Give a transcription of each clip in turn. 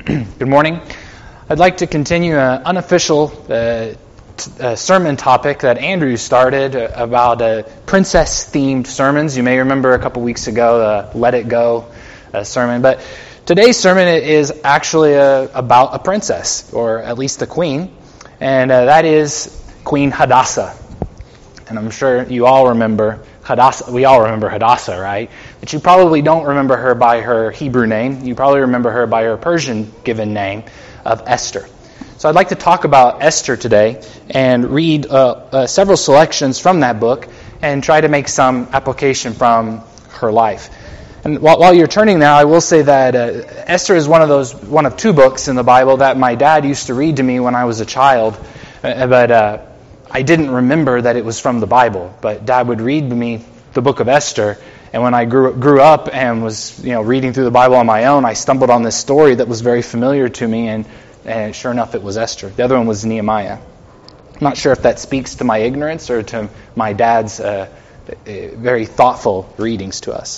Good morning. I'd like to continue an unofficial sermon topic that Andrew started about princess-themed sermons. You may remember a couple weeks ago the Let It Go sermon. But today's sermon is actually about a princess, or at least the queen, and that is Queen Hadassah. And I'm sure you all remember Hadassah. We all remember Hadassah, right? But you probably don't remember her by her Hebrew name. You probably remember her by her Persian given name of Esther. So I'd like to talk about Esther today and read several selections from that book and try to make some application from her life. And while you're turning there, I will say that Esther is one of two books in the Bible that my dad used to read to me when I was a child, but I didn't remember that it was from the Bible. But Dad would read to me the book of Esther, and when I grew up and was reading through the Bible on my own, I stumbled on this story that was very familiar to me, and sure enough, it was Esther. The other one was Nehemiah. I'm not sure if that speaks to my ignorance or to my dad's very thoughtful readings to us.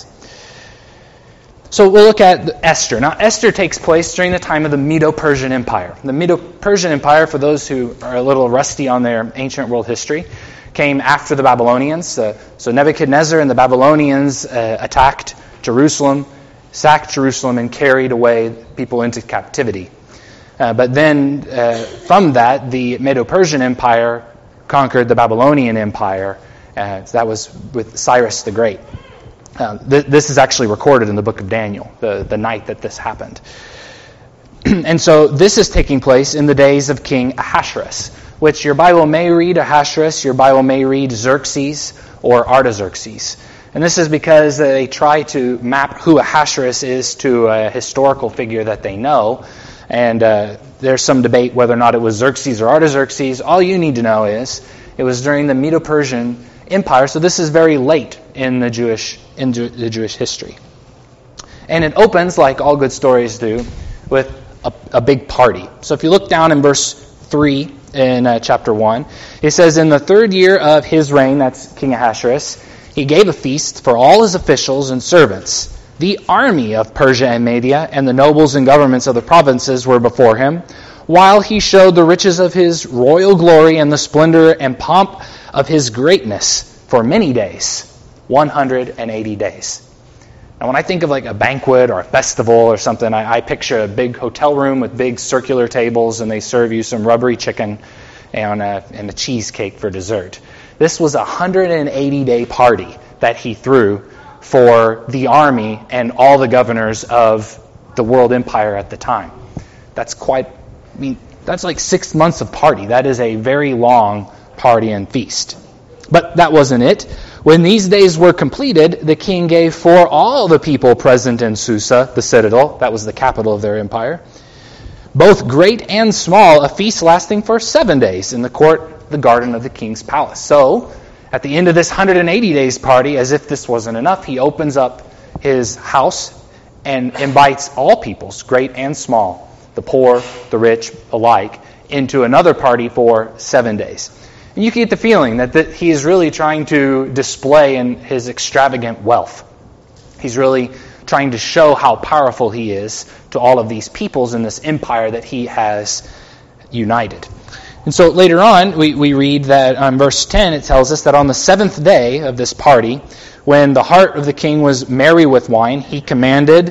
So we'll look at Esther. Now, Esther takes place during the time of the Medo-Persian Empire. The Medo-Persian Empire, for those who are a little rusty on their ancient world history, came after the Babylonians. So Nebuchadnezzar and the Babylonians attacked Jerusalem, sacked Jerusalem, and carried away people into captivity. But then from that, the Medo-Persian Empire conquered the Babylonian Empire. That was with Cyrus the Great. This is actually recorded in the book of Daniel, the night that this happened. And so this is taking place in the days of King Ahasuerus, which your Bible may read Ahasuerus, your Bible may read Xerxes or Artaxerxes. And this is because they try to map who Ahasuerus is to a historical figure that they know. And there's some debate whether or not it was Xerxes or Artaxerxes. All you need to know is it was during the Medo-Persian Empire, so this is very late in the Jewish history. And it opens, like all good stories do, with a big party. So if you look down in verse 3 in chapter 1, it says, "In the third year of his reign," that's King Ahasuerus, "he gave a feast for all his officials and servants. The army of Persia and Media and the nobles and governments of the provinces were before him, while he showed the riches of his royal glory and the splendor and pomp of his greatness for many days," 180 days. Now when I think of like a banquet or a festival or something, I picture a big hotel room with big circular tables, and they serve you some rubbery chicken and a cheesecake for dessert. This was a 180-day party that he threw for the army and all the governors of the world empire at the time. That's that's like 6 months of party. That is a very long party and feast. But that wasn't it. When these days were completed, the king gave for all the people present in Susa, the citadel, that was the capital of their empire, both great and small, a feast lasting for 7 days in the court, the garden of the king's palace. So, at the end of this 180 days party, as if this wasn't enough, he opens up his house and invites all peoples, great and small, the poor, the rich alike, into another party for 7 days. And you get the feeling that he is really trying to display in his extravagant wealth. He's really trying to show how powerful he is to all of these peoples in this empire that he has united. And so later on, we read that on verse 10, it tells us that on the 7th day of this party, when the heart of the king was merry with wine, he commanded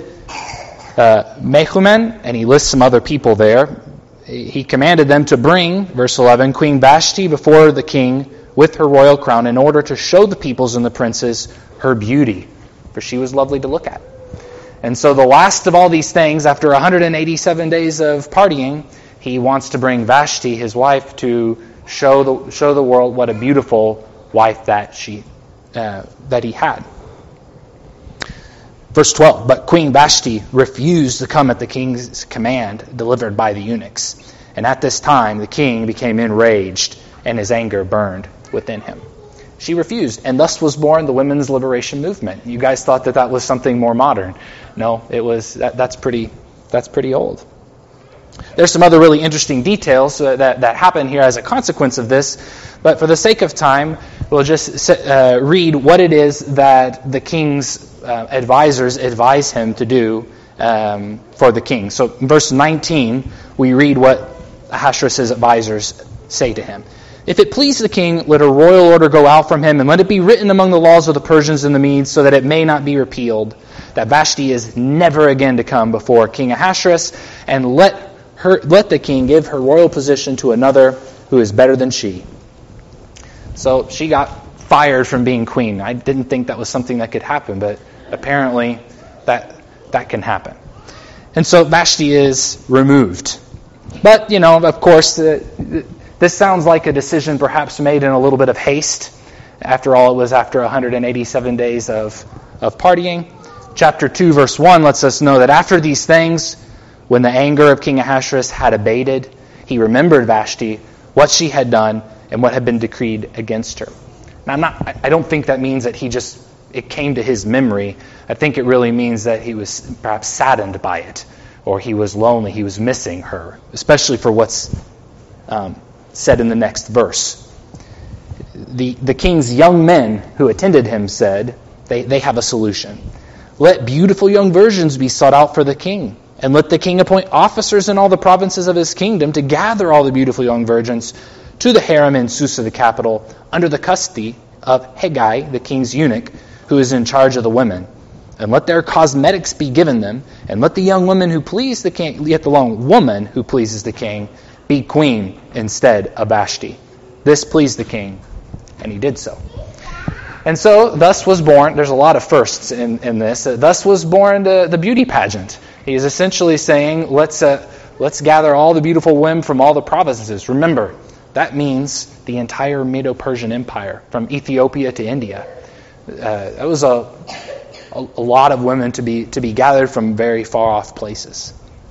Mehuman, and he lists some other people there, he commanded them to bring, verse 11, Queen Vashti before the king with her royal crown in order to show the peoples and the princes her beauty, for she was lovely to look at. And so the last of all these things, after 187 days of partying, he wants to bring Vashti, his wife, to show the world what a beautiful wife that he had. Verse 12, but Queen Vashti refused to come at the king's command delivered by the eunuchs. And at this time the king became enraged, and his anger burned within him. She refused, and thus was born the women's liberation movement. You guys thought that was something more modern. No, it was that's pretty old. There's some other really interesting details that happen here as a consequence of this, but for the sake of time, we'll just read what it is that the king's advisors advise him to do for the king. So in verse 19, we read what Ahasuerus' advisors say to him. If it please the king, let a royal order go out from him, and let it be written among the laws of the Persians and the Medes, so that it may not be repealed, that Vashti is never again to come before King Ahasuerus, and let the king give her royal position to another who is better than she. So she got fired from being queen. I didn't think that was something that could happen, but apparently that can happen. And so Vashti is removed. But, of course, this sounds like a decision perhaps made in a little bit of haste. After all, it was after 187 days of partying. Chapter 2, verse 1 lets us know that after these things, when the anger of King Ahasuerus had abated, he remembered Vashti, what she had done, and what had been decreed against her. Now, I don't think that means that it came to his memory. I think it really means that he was perhaps saddened by it, or he was lonely, he was missing her, especially for what's said in the next verse. The king's young men who attended him said, they have a solution. Let beautiful young virgins be sought out for the king, and let the king appoint officers in all the provinces of his kingdom to gather all the beautiful young virgins to the harem in Susa, the capital, under the custody of Hegai, the king's eunuch, who is in charge of the women. And let their cosmetics be given them, and let the young woman who please the king, yet the young woman who pleases the king, be queen instead of Vashti. This pleased the king, and he did so. And so, thus was born, there's a lot of firsts in this, thus was born the beauty pageant. He is essentially saying, let's gather all the beautiful women from all the provinces. Remember, that means the entire Medo-Persian Empire, from Ethiopia to India. That was a lot of women to be gathered from very far off places.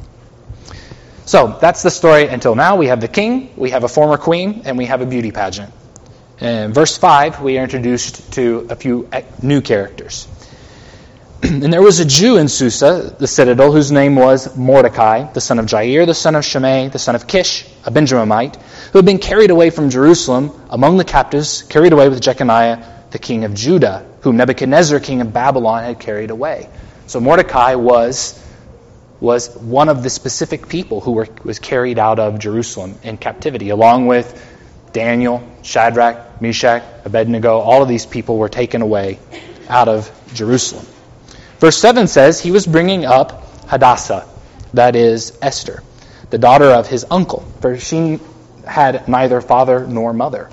So that's the story until now. We have the king, we have a former queen, and we have a beauty pageant. In verse 5, we are introduced to a few new characters. And there was a Jew in Susa, the citadel, whose name was Mordecai, the son of Jair, the son of Shimei, the son of Kish, a Benjaminite, who had been carried away from Jerusalem among the captives, carried away with Jeconiah, the king of Judah, whom Nebuchadnezzar, king of Babylon, had carried away. So Mordecai was one of the specific people who was carried out of Jerusalem in captivity, along with Daniel, Shadrach, Meshach, Abednego. All of these people were taken away out of Jerusalem. Verse 7 says, he was bringing up Hadassah, that is Esther, the daughter of his uncle, for she had neither father nor mother.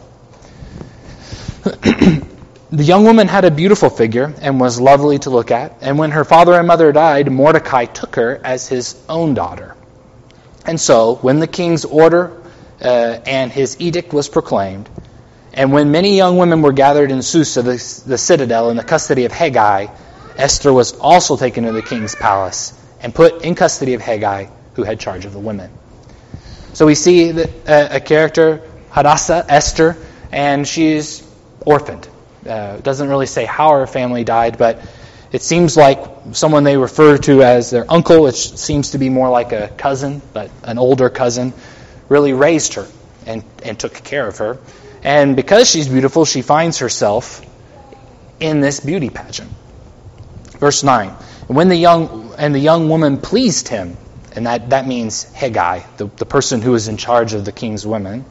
The young woman had a beautiful figure and was lovely to look at, and when her father and mother died, Mordecai took her as his own daughter. And so, when the king's order and his edict was proclaimed, and when many young women were gathered in Susa, the citadel, in the custody of Hegai, Esther was also taken to the king's palace and put in custody of Hegai, who had charge of the women. So we see a character, Hadassah, Esther, and she's orphaned. Doesn't really say how her family died, but it seems like someone they refer to as their uncle, which seems to be more like a cousin, but an older cousin, really raised her and took care of her. And because she's beautiful, she finds herself in this beauty pageant. Verse 9, when the young woman pleased him, and that means Hegai, the person who is in charge of the king's women,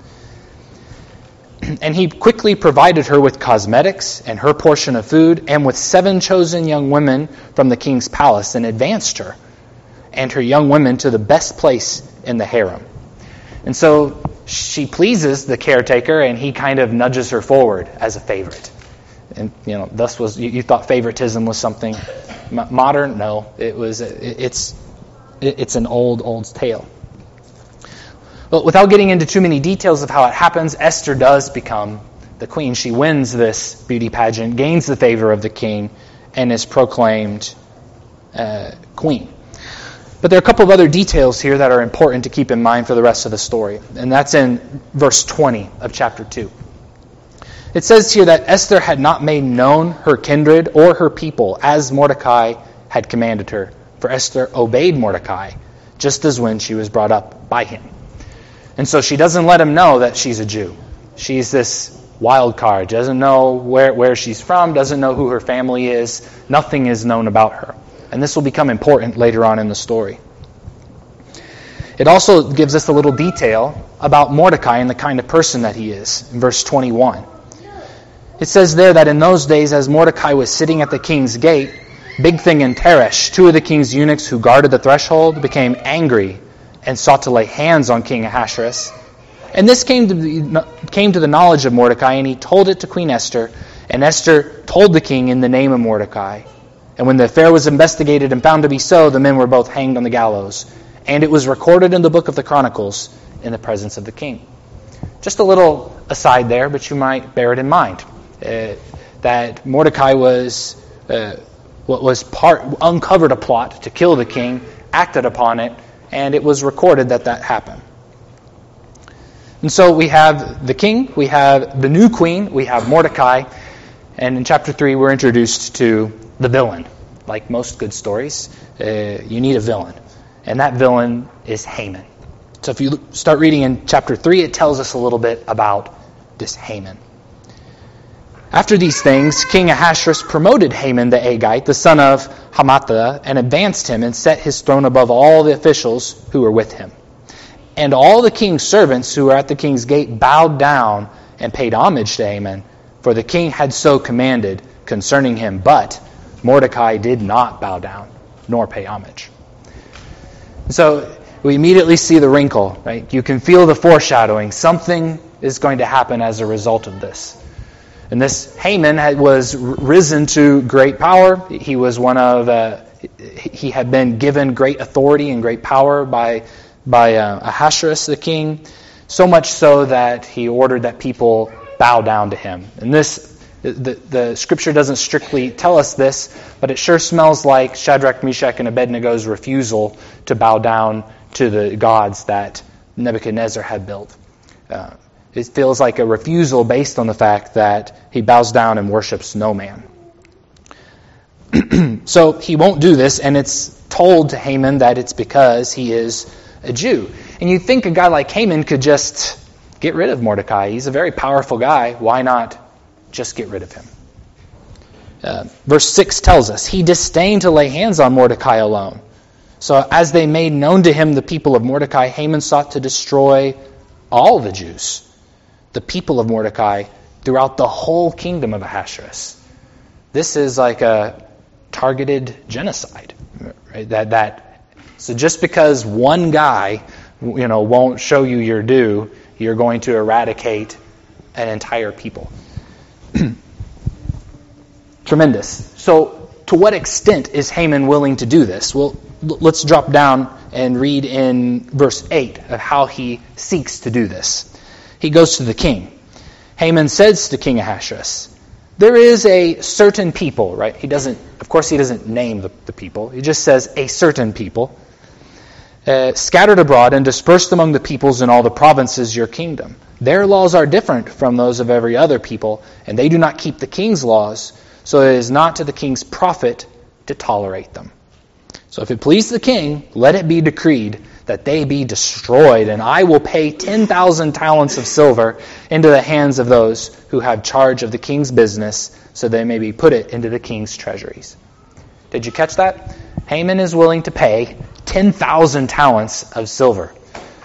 and he quickly provided her with cosmetics and her portion of food, and with 7 chosen young women from the king's palace, and advanced her and her young women to the best place in the harem. And so she pleases the caretaker, and he kind of nudges her forward as a favorite. And thus was you thought favoritism was something modern? No, it's an old tale. But without getting into too many details of how it happens, Esther does become the queen. She wins this beauty pageant, gains the favor of the king, and is proclaimed queen. But there are a couple of other details here that are important to keep in mind for the rest of the story. And that's in verse 20 of chapter 2. It says here that Esther had not made known her kindred or her people as Mordecai had commanded her. For Esther obeyed Mordecai, just as when she was brought up by him. And so she doesn't let him know that she's a Jew. She's this wild card. Doesn't know where she's from, doesn't know who her family is. Nothing is known about her. And this will become important later on in the story. It also gives us a little detail about Mordecai and the kind of person that he is in verse 21. It says there that in those days, as Mordecai was sitting at the king's gate, Bigthing and Teresh, two of the king's eunuchs who guarded the threshold, became angry and sought to lay hands on King Ahasuerus. And this came to the knowledge of Mordecai, and he told it to Queen Esther. And Esther told the king in the name of Mordecai. And when the affair was investigated and found to be so, the men were both hanged on the gallows. And it was recorded in the book of the Chronicles in the presence of the king. Just a little aside there, but you might bear it in mind. That Mordecai uncovered a plot to kill the king, acted upon it, and it was recorded that happened. And so we have the king, we have the new queen, we have Mordecai, and in chapter 3 we're introduced to the villain. Like most good stories, you need a villain. And that villain is Haman. So if you start reading in chapter 3, it tells us a little bit about this Haman. After these things, King Ahasuerus promoted Haman the Agagite, the son of Hammedatha, and advanced him and set his throne above all the officials who were with him. And all the king's servants who were at the king's gate bowed down and paid homage to Haman, for the king had so commanded concerning him. But Mordecai did not bow down, nor pay homage. So we immediately see the wrinkle, right? You can feel the foreshadowing. Something is going to happen as a result of this. And this Haman was risen to great power. He was he had been given great authority and great power by Ahasuerus the king, so much so that he ordered that people bow down to him. And the scripture doesn't strictly tell us this, but it sure smells like Shadrach, Meshach, and Abednego's refusal to bow down to the gods that Nebuchadnezzar had built. It feels like a refusal based on the fact that he bows down and worships no man. So he won't do this, and it's told to Haman that it's because he is a Jew. And you'd think a guy like Haman could just get rid of Mordecai. He's a very powerful guy. Why not just get rid of him? Verse 6 tells us, he disdained to lay hands on Mordecai alone. So as they made known to him the people of Mordecai, Haman sought to destroy all the Jews, the people of Mordecai, throughout the whole kingdom of Ahasuerus. This is like a targeted genocide. Right? So just because one guy, won't show you your due, you're going to eradicate an entire people. Tremendous. So to what extent is Haman willing to do this? Well, let's drop down and read in verse 8 of how he seeks to do this. He goes to the king. Haman says to King Ahasuerus, there is a certain people, right? He doesn't name the people. He just says a certain people, scattered abroad and dispersed among the peoples in all the provinces your kingdom. Their laws are different from those of every other people, and they do not keep the king's laws, so it is not to the king's profit to tolerate them. So if it please the king, let it be decreed that they be destroyed, and I will pay 10,000 talents of silver into the hands of those who have charge of the king's business, so they may be put it into the king's treasuries. Did you catch that? Haman is willing to pay 10,000 talents of silver.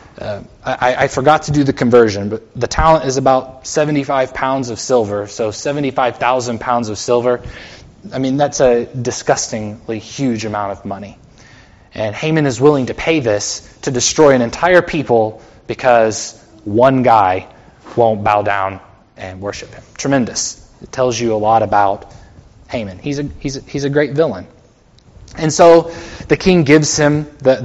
I forgot to do the conversion, but the talent is about 75 pounds of silver, so 75,000 pounds of silver. I mean, that's a disgustingly huge amount of money. And Haman is willing to pay this to destroy an entire people because one guy won't bow down and worship him. Tremendous. It tells you a lot about Haman. He's a great villain. And so the king gives him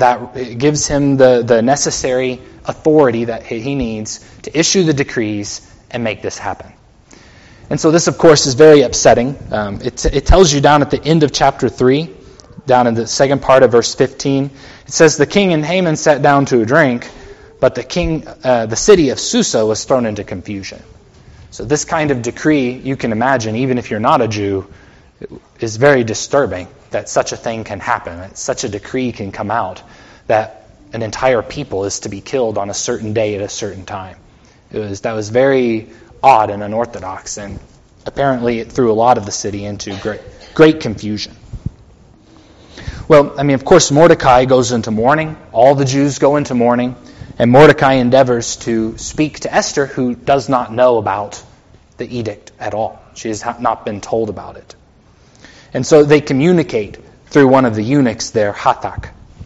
the necessary authority that he needs to issue the decrees and make this happen. And so this, of course, is very upsetting. It tells you down at the end of chapter 3, down in the second part of verse 15, it says, the king and Haman sat down to a drink, but the city of Susa was thrown into confusion. So this kind of decree, you can imagine, even if you're not a Jew, is very disturbing that such a thing can happen, that such a decree can come out, that an entire people is to be killed on a certain day at a certain time. That was very odd and unorthodox, and apparently it threw a lot of the city into great confusion. Well, of course, Mordecai goes into mourning. All the Jews go into mourning. And Mordecai endeavors to speak to Esther, who does not know about the edict at all. She has not been told about it. And so they communicate through one of the eunuchs there, Hathach.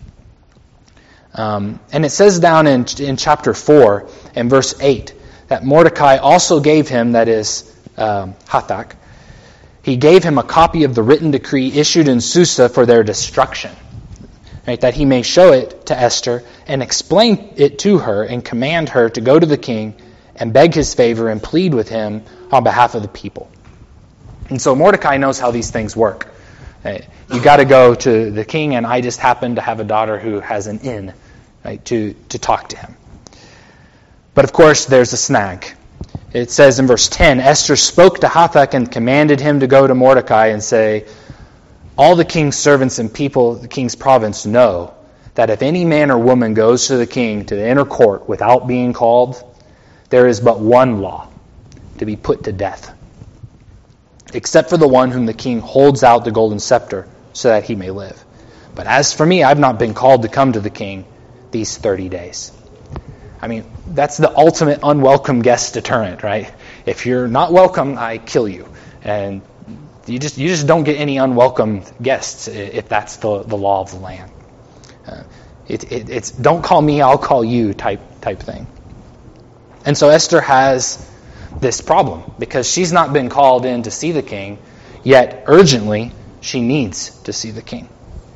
And it says down in chapter 4 and verse 8 that Mordecai also gave him, that is Hathach, he gave him a copy of the written decree issued in Susa for their destruction, right, that he may show it to Esther and explain it to her and command her to go to the king and beg his favor and plead with him on behalf of the people. And so Mordecai knows how these things work. You got to go to the king, and I just happen to have a daughter who has an in, right, to talk to him. But of course, there's a snag. It says in verse 10, Esther spoke to Hathach and commanded him to go to Mordecai and say, all the king's servants and people of the king's province know that if any man or woman goes to the king to the inner court without being called, there is but one law, to be put to death, except for the one whom the king holds out the golden scepter so that he may live. But as for me, I've not been called to come to the king these 30 days. That's the ultimate unwelcome guest deterrent, right? If you're not welcome, I kill you. And you just don't get any unwelcome guests if that's the law of the land. It's don't call me, I'll call you type thing. And so Esther has this problem because she's not been called in to see the king, yet urgently she needs to see the king.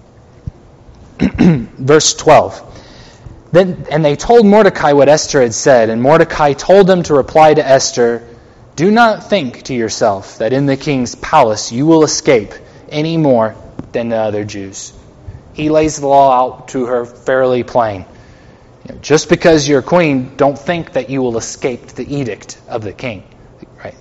Verse 12. And they told Mordecai what Esther had said, and Mordecai told them to reply to Esther, do not think to yourself that in the king's palace you will escape any more than the other Jews. He lays the law out to her fairly plain. Just because you're queen, don't think that you will escape the edict of the king. Right?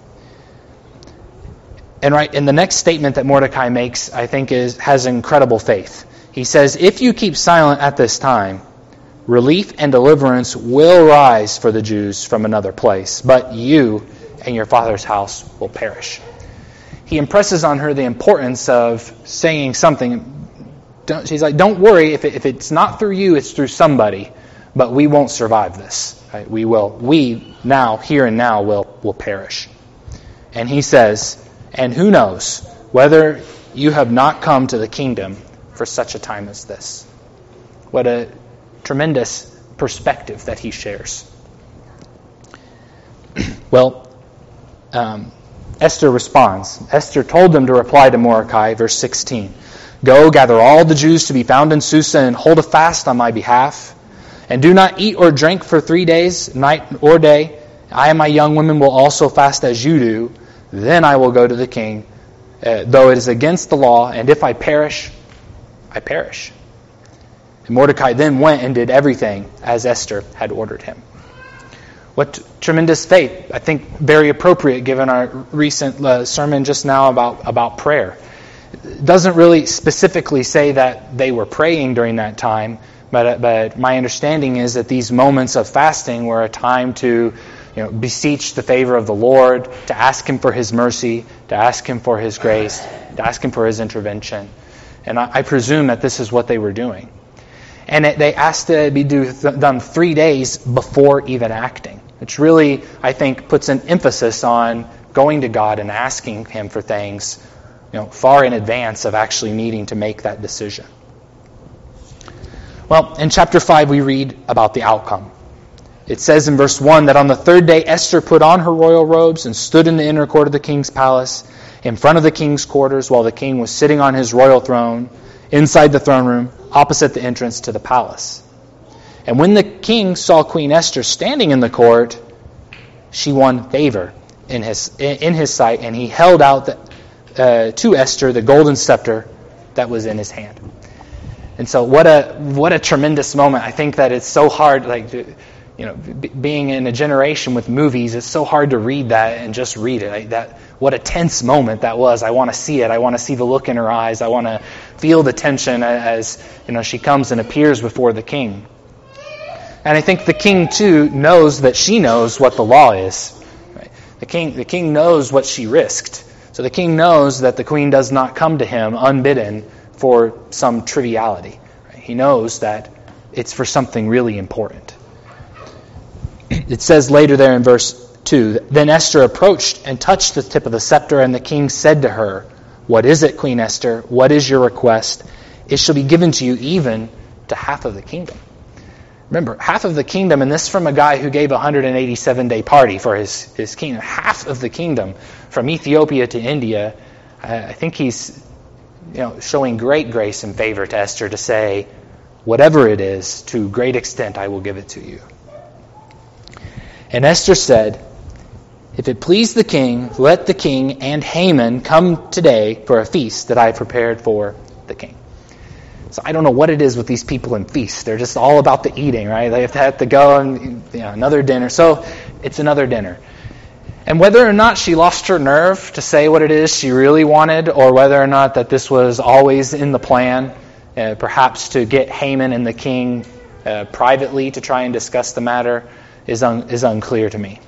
And the next statement that Mordecai makes, I think, has incredible faith. He says, if you keep silent at this time, relief and deliverance will rise for the Jews from another place, but you and your father's house will perish. He impresses on her the importance of saying something. She's like, don't worry, if it's not through you, it's through somebody, but we won't survive this. Right? We now, here and now, will perish. And he says, and who knows whether you have not come to the kingdom for such a time as this. What a tremendous perspective that he shares. Well, Esther responds. Esther told them to reply to Mordecai, verse 16. Go, gather all the Jews to be found in Susa, and hold a fast on my behalf. And do not eat or drink for 3 days, night or day. I and my young women will also fast as you do. Then I will go to the king, though it is against the law, and if I perish, I perish. And Mordecai then went and did everything as Esther had ordered him. What tremendous faith. I think very appropriate given our recent sermon just now about prayer. It doesn't really specifically say that they were praying during that time, but my understanding is that these moments of fasting were a time to beseech the favor of the Lord, to ask Him for His mercy, to ask Him for His grace, to ask Him for His intervention. And I presume that this is what they were doing. And they asked to be done 3 days before even acting, which really, I think, puts an emphasis on going to God and asking Him for things far in advance of actually needing to make that decision. Well, in chapter 5 we read about the outcome. It says in verse 1 that on the third day Esther put on her royal robes and stood in the inner court of the king's palace in front of the king's quarters while the king was sitting on his royal throne inside the throne room opposite the entrance to the palace. And when the king saw Queen Esther standing in the court, she won favor in his sight, and he held out to Esther the golden scepter that was in his hand. And so what a tremendous moment. I think that it's so hard, being in a generation with movies, it's so hard to read that and just read it. What a tense moment that was. I want to see it. I want to see the look in her eyes. I want to feel the tension as she comes and appears before the king. And I think the king too knows that she knows what the law is. Right? The king knows what she risked. So the king knows that the queen does not come to him unbidden for some triviality. Right? He knows that it's for something really important. It says later there in verse 2, Then Esther approached and touched the tip of the scepter, and the king said to her, What is it, Queen Esther? What is your request? It shall be given to you even to half of the kingdom. Remember, half of the kingdom, and this from a guy who gave a 187-day party for his kingdom. Half of the kingdom from Ethiopia to India. I think he's showing great grace and favor to Esther to say, whatever it is, to great extent I will give it to you. And Esther said, If it please the king, let the king and Haman come today for a feast that I have prepared for the king. So I don't know what it is with these people in feasts. They're just all about the eating, right? They have to go and another dinner. So it's another dinner. And whether or not she lost her nerve to say what it is she really wanted, or whether or not that this was always in the plan, perhaps to get Haman and the king privately to try and discuss the matter, is unclear to me.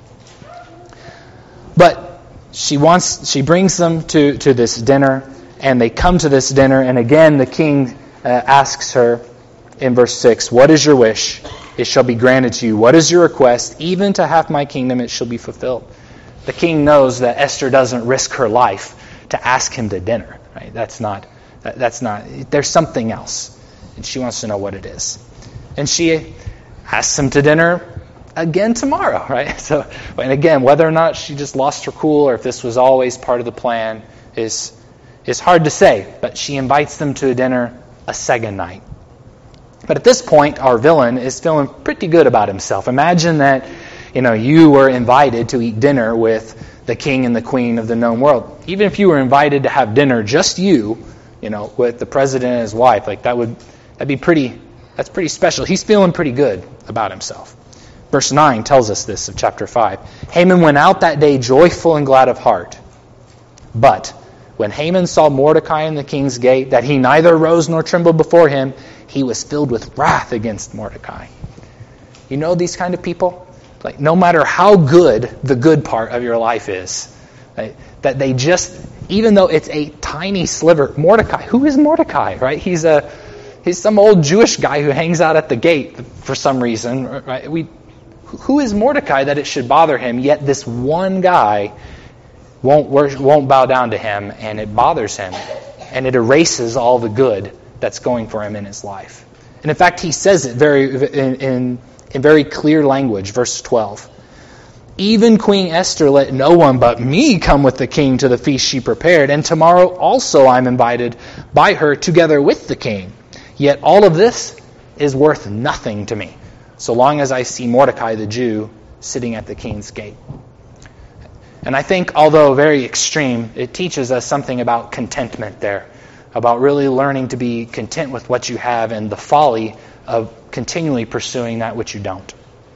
But she brings them to this dinner, and they come to this dinner, and again the king asks her in verse 6, What is your wish? It shall be granted to you. What is your request? Even to half my kingdom it shall be fulfilled. The king knows that Esther doesn't risk her life to ask him to dinner. Right? That's not. There's something else, and she wants to know what it is. And she asks him to dinner again tomorrow. Right? So, and again, whether or not she just lost her cool, or if this was always part of the plan, is hard to say. But she invites them to a dinner a second night. But at this point, our villain is feeling pretty good about himself. Imagine that, you were invited to eat dinner with the king and the queen of the known world. Even if you were invited to have dinner, just you, with the president and his wife, that's pretty special. He's feeling pretty good about himself. Verse 9 tells us this of chapter 5. Haman went out that day joyful and glad of heart. But when Haman saw Mordecai in the king's gate, that he neither rose nor trembled before him, he was filled with wrath against Mordecai. You know these kind of people? Like, no matter how good the good part of your life is, right, that they just, even though it's a tiny sliver, Mordecai, who is Mordecai, right? He's some old Jewish guy who hangs out at the gate for some reason, right? Who is Mordecai that it should bother him? Yet this one guy won't bow down to him, and it bothers him, and it erases all the good that's going for him in his life. And in fact, he says it in very clear language, verse 12. Even Queen Esther let no one but me come with the king to the feast she prepared, and tomorrow also I'm invited by her together with the king. Yet all of this is worth nothing to me, so long as I see Mordecai the Jew sitting at the king's gate. And I think, although very extreme, it teaches us something about contentment there, about really learning to be content with what you have and the folly of continually pursuing that which you don't.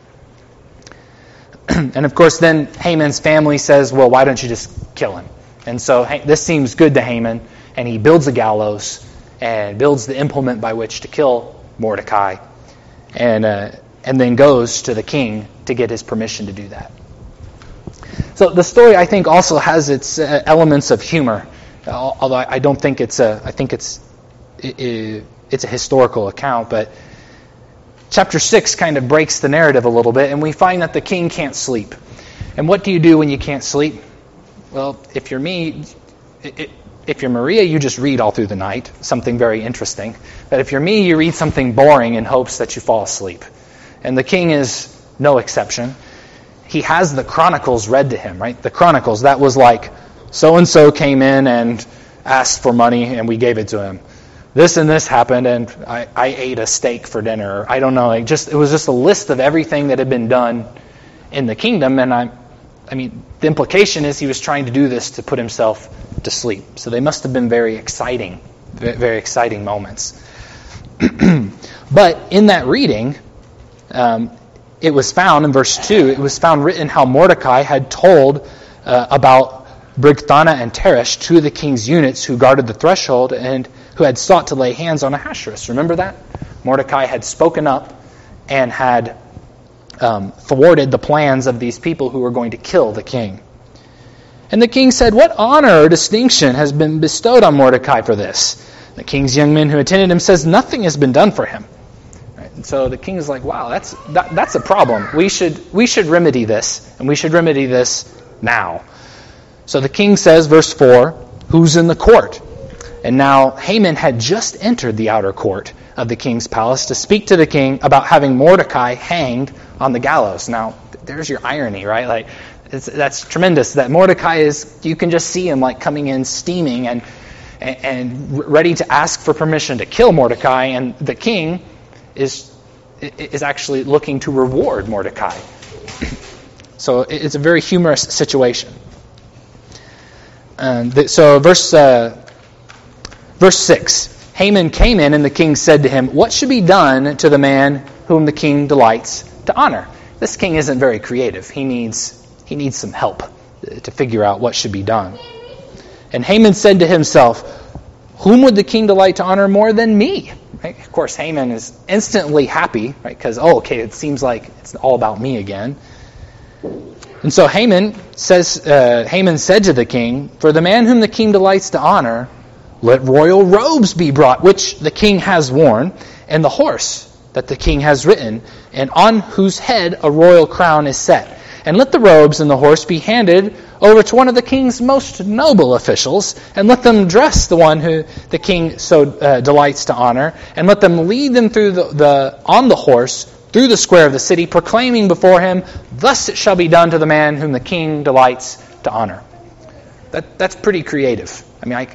And of course, then Haman's family says, well, why don't you just kill him? And so this seems good to Haman, and he builds a gallows and builds the implement by which to kill Mordecai, and then goes to the king to get his permission to do that. So the story, I think, also has its elements of humor, although I don't think it's it's a historical account. But chapter 6 kind of breaks the narrative a little bit, and we find that the king can't sleep. And what do you do when you can't sleep? Well, if you're me, if you're Maria, you just read all through the night, something very interesting. But if you're me, you read something boring in hopes that you fall asleep. And the king is no exception. He has the Chronicles read to him, right? The Chronicles, that was like, so-and-so came in and asked for money, and we gave it to him. This and this happened, and I ate a steak for dinner. Or I don't know. It was just a list of everything that had been done in the kingdom, and I mean, the implication is he was trying to do this to put himself to sleep. So they must have been very exciting moments. But in that reading, it was found in verse 2, it was found written how Mordecai had told about Bigthana and Teresh, two of the king's eunuchs who guarded the threshold and who had sought to lay hands on Ahasuerus. Remember that? Mordecai had spoken up and had thwarted the plans of these people who were going to kill the king. And the king said, "What honor or distinction has been bestowed on Mordecai for this? The king's young men who attended him says nothing has been done for him. Right? And so the king is like, wow, that's a problem. We should remedy this, and we should remedy this now. So the king says, verse 4, who's in the court? And now Haman had just entered the outer court of the king's palace to speak to the king about having Mordecai hanged on the gallows. Now, there's your irony, right? Like, that's tremendous. That Mordecai you can just see him like coming in steaming and ready to ask for permission to kill Mordecai, and the king is actually looking to reward Mordecai. So it's a very humorous situation. So verse 6, Haman came in, and the king said to him, what should be done to the man whom the king delights to honor? This king isn't very creative. He needs some help to figure out what should be done. And Haman said to himself, whom would the king delight to honor more than me? Right? Of course, Haman is instantly happy, right? Because, it seems like it's all about me again. And so Haman said to the king, for the man whom the king delights to honor, let royal robes be brought, which the king has worn, and the horse that the king has ridden, and on whose head a royal crown is set. And let the robes and the horse be handed over to one of the king's most noble officials, and let them dress the one who the king so delights to honor, and let them lead them through on the horse through the square of the city, proclaiming before him, thus it shall be done to the man whom the king delights to honor. That's pretty creative. I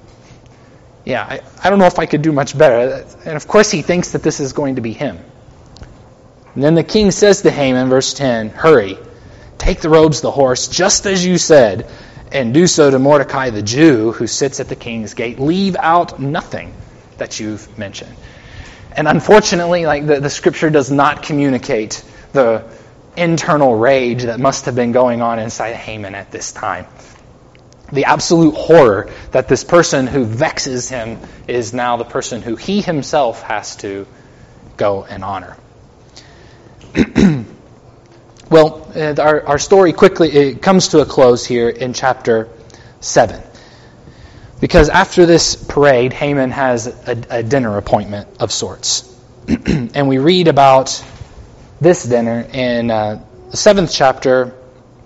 don't know if I could do much better. And of course he thinks that this is going to be him. And then the king says to Haman, verse 10, hurry, take the robes of the horse, just as you said, and do so to Mordecai the Jew, who sits at the king's gate. Leave out nothing that you've mentioned. And unfortunately, the scripture does not communicate the internal rage that must have been going on inside Haman at this time. The absolute horror that this person who vexes him is now the person who he himself has to go and honor. Well, our story quickly comes to a close here in chapter 7. Because after this parade, Haman has a dinner appointment of sorts. And we read about this dinner in the 7th chapter,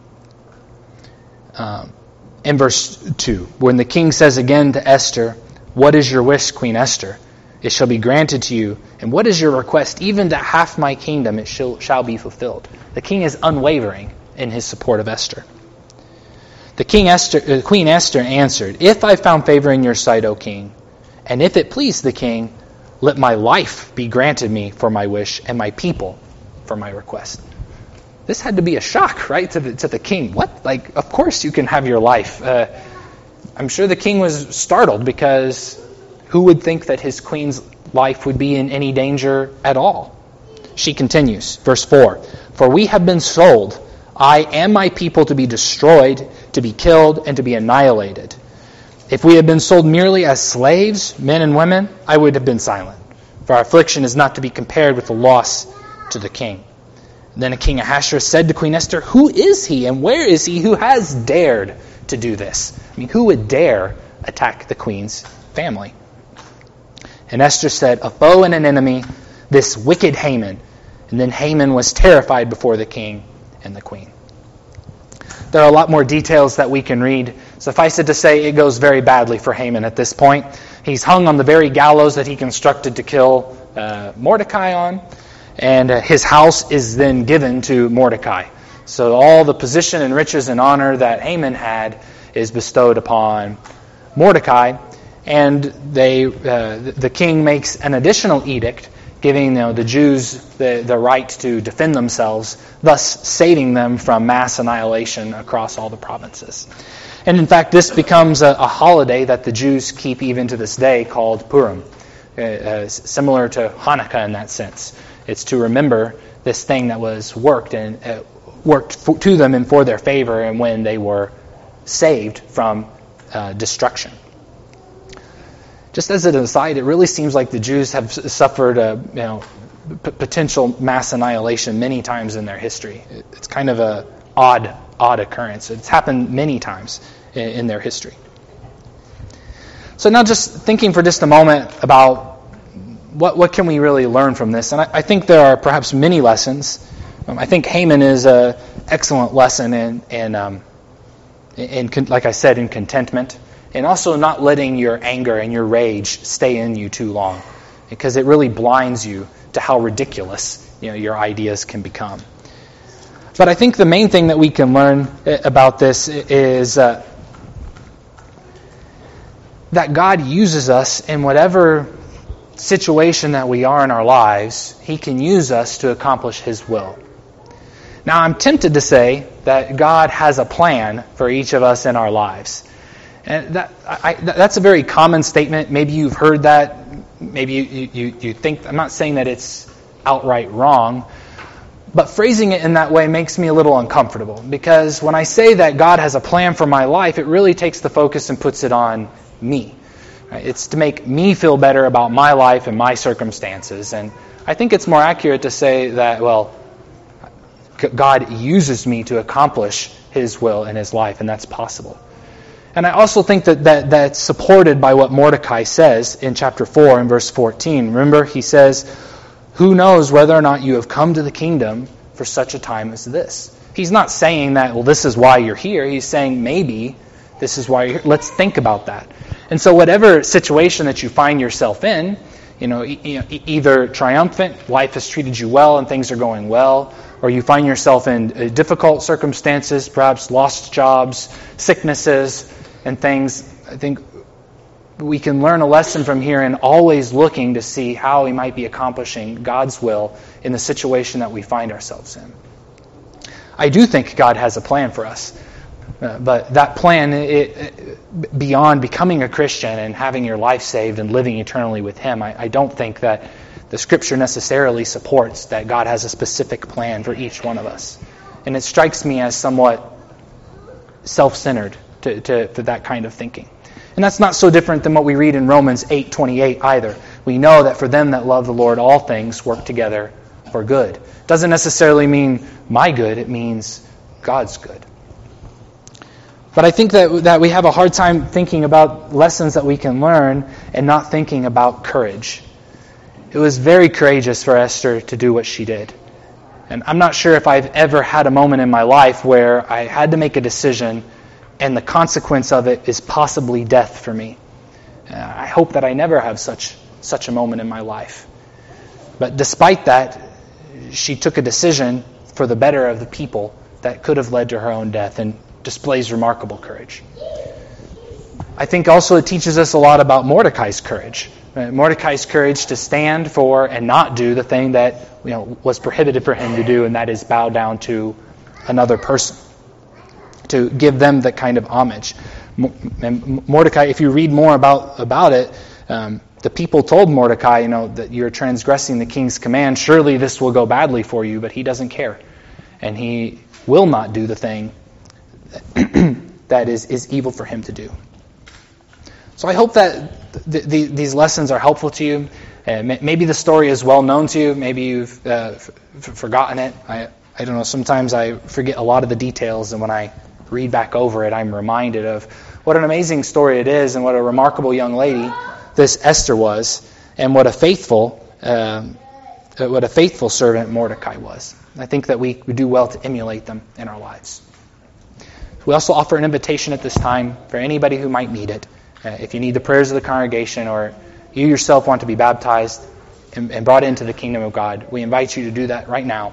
in verse 2, when the king says again to Esther, what is your wish, Queen Esther? It shall be granted to you. And what is your request? Even to half my kingdom it shall be fulfilled. The king is unwavering in his support of Esther. Queen Esther answered, if I found favor in your sight, O king, and if it please the king, let my life be granted me for my wish, and my people for my request. This had to be a shock, right, to the king. What? Of course you can have your life. I'm sure the king was startled, because who would think that his queen's life would be in any danger at all? She continues, verse 4, for we have been sold, I and my people, to be destroyed, to be killed, and to be annihilated. If we had been sold merely as slaves, men and women, I would have been silent. For our affliction is not to be compared with the loss to the king. Then King Ahasuerus said to Queen Esther, who is he and where is he who has dared to do this? Who would dare attack the queen's family? And Esther said, a foe and an enemy, this wicked Haman. And then Haman was terrified before the king and the queen. There are a lot more details that we can read. Suffice it to say, it goes very badly for Haman at this point. He's hung on the very gallows that he constructed to kill Mordecai on. And his house is then given to Mordecai. So all the position and riches and honor that Haman had is bestowed upon Mordecai. And the king makes an additional edict, giving the Jews the right to defend themselves, thus saving them from mass annihilation across all the provinces. And in fact, this becomes a holiday that the Jews keep even to this day, called Purim, similar to Hanukkah in that sense. It's to remember this thing that was worked to them and for their favor, and when they were saved from destruction. Just as an aside, it really seems like the Jews have suffered potential mass annihilation many times in their history. It's kind of an odd occurrence. It's happened many times in their history. So now just thinking for just a moment about what can we really learn from this? And I think there are perhaps many lessons. I think Haman is an excellent lesson in like I said, in contentment. And also not letting your anger and your rage stay in you too long. Because it really blinds you to how ridiculous your ideas can become. But I think the main thing that we can learn about this is that God uses us in whatever situation that we are in our lives. He can use us to accomplish His will. Now, I'm tempted to say that God has a plan for each of us in our lives. And that's a very common statement. Maybe you've heard that. Maybe you think, I'm not saying that it's outright wrong, but phrasing it in that way makes me a little uncomfortable. Because when I say that God has a plan for my life, it really takes the focus and puts it on me. It's to make me feel better about my life and my circumstances. And I think it's more accurate to say that, well, God uses me to accomplish His will in His life, and that's possible. And I also think that's supported by what Mordecai says in chapter 4 and verse 14. Remember, he says, "Who knows whether or not you have come to the kingdom for such a time as this?" He's not saying that, well, this is why you're here. He's saying maybe this is why you're here. Let's think about that. And so whatever situation that you find yourself in, either triumphant, life has treated you well and things are going well, or you find yourself in difficult circumstances, perhaps lost jobs, sicknesses, and things, I think we can learn a lesson from here in always looking to see how we might be accomplishing God's will in the situation that we find ourselves in. I do think God has a plan for us. But that plan, beyond becoming a Christian and having your life saved and living eternally with Him, I don't think that the Scripture necessarily supports that God has a specific plan for each one of us. And it strikes me as somewhat self-centered for that kind of thinking. And that's not so different than what we read in Romans 8:28 either. We know that for them that love the Lord, all things work together for good. It doesn't necessarily mean my good, it means God's good. But I think that we have a hard time thinking about lessons that we can learn and not thinking about courage. It was very courageous for Esther to do what she did. And I'm not sure if I've ever had a moment in my life where I had to make a decision and the consequence of it is possibly death for me. I hope that I never have such a moment in my life. But despite that, she took a decision for the better of the people that could have led to her own death and displays remarkable courage. I think also it teaches us a lot about Mordecai's courage. Mordecai's courage to stand for and not do the thing that was prohibited for him to do, and that is bow down to another person, to give them that kind of homage. And Mordecai, if you read more about it, the people told Mordecai, that you're transgressing the king's command. Surely this will go badly for you, but he doesn't care, and he will not do the thing that is evil for him to do. So I hope that these lessons are helpful to you. Maybe the story is well known to you. Maybe you've forgotten it. I don't know. Sometimes I forget a lot of the details, and when I read back over it, I'm reminded of what an amazing story it is and what a remarkable young lady this Esther was, and what a faithful servant Mordecai was. I think that we do well to emulate them in our lives. We also offer an invitation at this time for anybody who might need it. If you need the prayers of the congregation, or you yourself want to be baptized and brought into the kingdom of God, we invite you to do that right now.